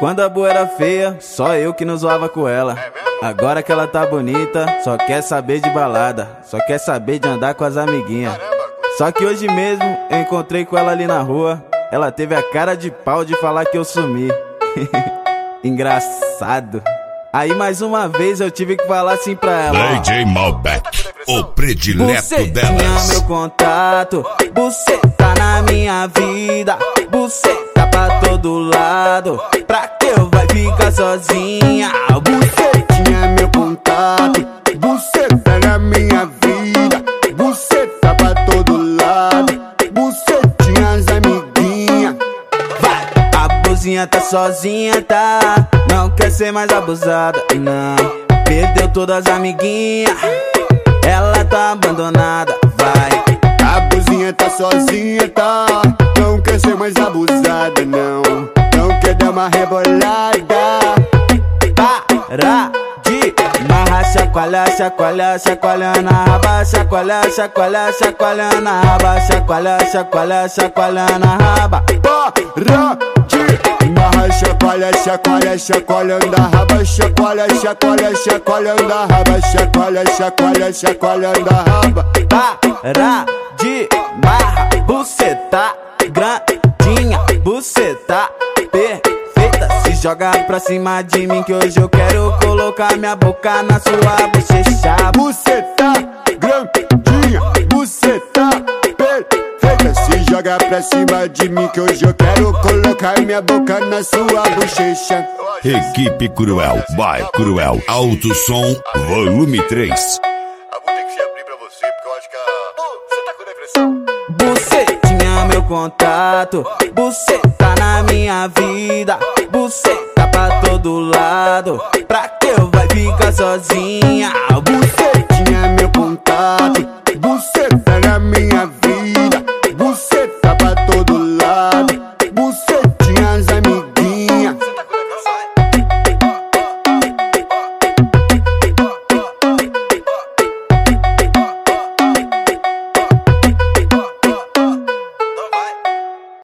Quando a boa era feia, só eu que não zoava com ela. Agora que ela tá bonita, só quer saber de balada, só quer saber de andar com as amiguinhas. Só que hoje mesmo eu encontrei com ela ali na rua. Ela teve a cara de pau de falar que eu sumi. Engraçado. Aí mais uma vez eu tive que falar assim pra ela: DJ Malbec, o predileto você delas. tinha meu contato, você tá na minha vida, você tá pra todo lado. Pra que eu vai ficar sozinha? Você tinha meu contato, você tá na minha vida, você tá pra todo lado, você tinha as amiguinhas. Vai, a buzinha tá sozinha, tá? Não quer ser mais abusada, não. Perdeu todas as amiguinhas, ela tá abandonada, vai. A buzinha tá sozinha, tá? Não quer ser mais abusada, não. Não quer dar uma rebolada. Para de marra, chacoalha, chacoalha, chacoalhando a raba, chacoalha, chacoalha, chacoalhando a raba, chacoalha, chacoalha, chacoalhando a raba. Para de marra, chacoalha, chacoalha, chacoalhando a raba, chacoalha, chacoalha, chacoalhando a raba, chacoalha, chacoalha, chacoalhando a raba. Para de marra, buceta grandinha, buceta perfeita. Se joga pra cima de mim que hoje eu quero colocar minha boca na sua bochecha. Buceta grandinha, buceta perfeita. Se joga pra cima de mim que hoje eu quero colocar minha boca na sua bochecha. Equipe Cruel, by Cruel, Alto Som, volume 3. Eu vou ter que se abrir pra você, porque eu acho que você tá com depressão. Você tinha meu contato, você tá na minha vida, você tá pra todo lado. Pra que eu vai ficar sozinha?